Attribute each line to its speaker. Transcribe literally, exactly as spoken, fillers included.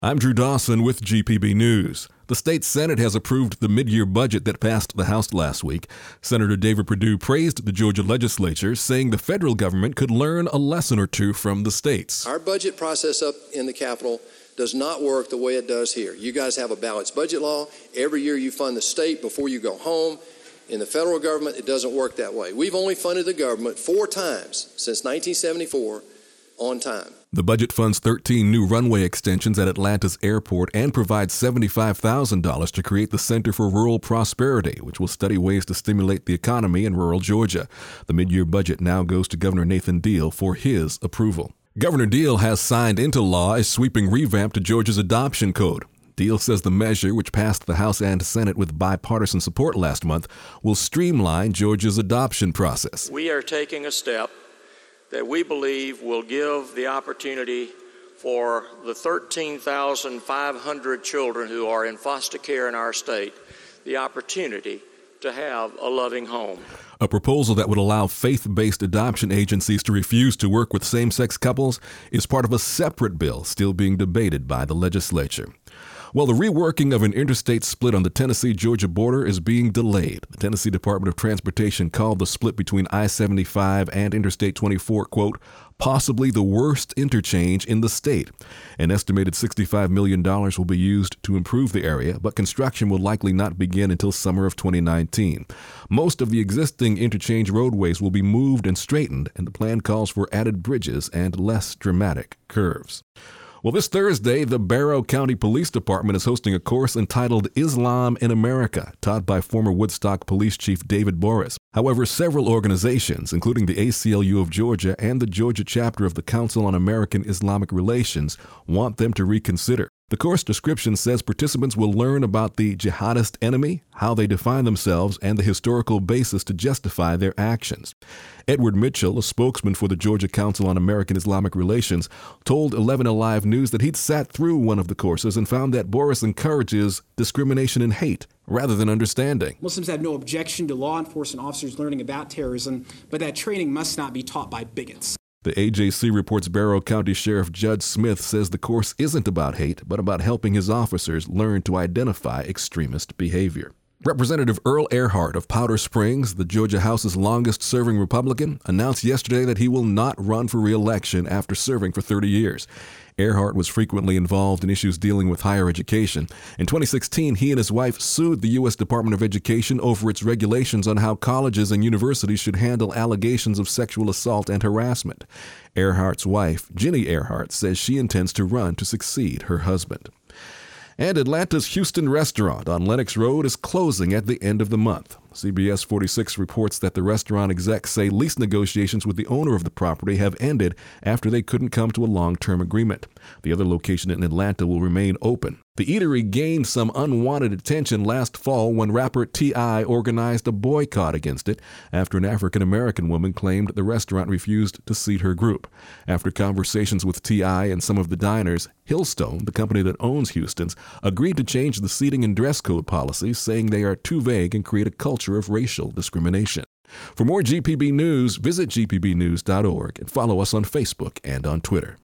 Speaker 1: I'm Drew Dawson with G P B News. The state Senate has approved the mid-year budget that passed the House last week. Senator David Perdue praised the Georgia legislature, saying the federal government could learn a lesson or two from the states.
Speaker 2: Our budget process up in the Capitol does not work the way it does here. You guys have a balanced budget law. Every year you fund the state before you go home. In the federal government, it doesn't work that way. We've only funded the government four times since nineteen seventy-four on time.
Speaker 1: The budget funds thirteen new runway extensions at Atlanta's airport and provides seventy-five thousand dollars to create the Center for Rural Prosperity, which will study ways to stimulate the economy in rural Georgia. The mid-year budget now goes to Governor Nathan Deal for his approval. Governor Deal has signed into law a sweeping revamp to Georgia's adoption code. Deal says the measure, which passed the House and Senate with bipartisan support last month, will streamline Georgia's adoption process.
Speaker 3: We are taking a step that we believe will give the opportunity for the thirteen thousand five hundred children who are in foster care in our state the opportunity to have a loving home.
Speaker 1: A proposal that would allow faith-based adoption agencies to refuse to work with same-sex couples is part of a separate bill still being debated by the legislature. Well, the reworking of an interstate split on the Tennessee-Georgia border is being delayed. The Tennessee Department of Transportation called the split between I seventy-five and Interstate twenty-four, quote, possibly the worst interchange in the state. An estimated sixty-five million dollars will be used to improve the area, but construction will likely not begin until summer of twenty nineteen. Most of the existing interchange roadways will be moved and straightened, and the plan calls for added bridges and less dramatic curves. Well, this Thursday, the Barrow County Police Department is hosting a course entitled Islam in America, taught by former Woodstock Police Chief David Boris. However, several organizations, including the A C L U of Georgia and the Georgia chapter of the Council on American Islamic Relations, want them to reconsider. The course description says participants will learn about the jihadist enemy, how they define themselves, and the historical basis to justify their actions. Edward Mitchell, a spokesman for the Georgia Council on American Islamic Relations, told eleven Alive News that he'd sat through one of the courses and found that Boris encourages discrimination and hate rather than understanding.
Speaker 4: Muslims have no objection to law enforcement officers learning about terrorism, but that training must not be taught by bigots.
Speaker 1: The A J C reports Barrow County Sheriff Judd Smith says the course isn't about hate, but about helping his officers learn to identify extremist behavior. Representative Earl Earhart of Powder Springs, the Georgia House's longest-serving Republican, announced yesterday that he will not run for re-election after serving for thirty years. Earhart was frequently involved in issues dealing with higher education. In twenty sixteen, he and his wife sued the U S Department of Education over its regulations on how colleges and universities should handle allegations of sexual assault and harassment. Earhart's wife, Jenny Earhart, says she intends to run to succeed her husband. And Atlanta's Houston restaurant on Lenox Road is closing at the end of the month. C B S forty-six reports that the restaurant execs say lease negotiations with the owner of the property have ended after they couldn't come to a long-term agreement. The other location in Atlanta will remain open. The eatery gained some unwanted attention last fall when rapper T I organized a boycott against it after an African-American woman claimed the restaurant refused to seat her group. After conversations with T I and some of the diners, Hillstone, the company that owns Houston's, agreed to change the seating and dress code policies, saying they are too vague and create a culture of racial discrimination. For more G P B news, visit G P B news dot org and follow us on Facebook and on Twitter.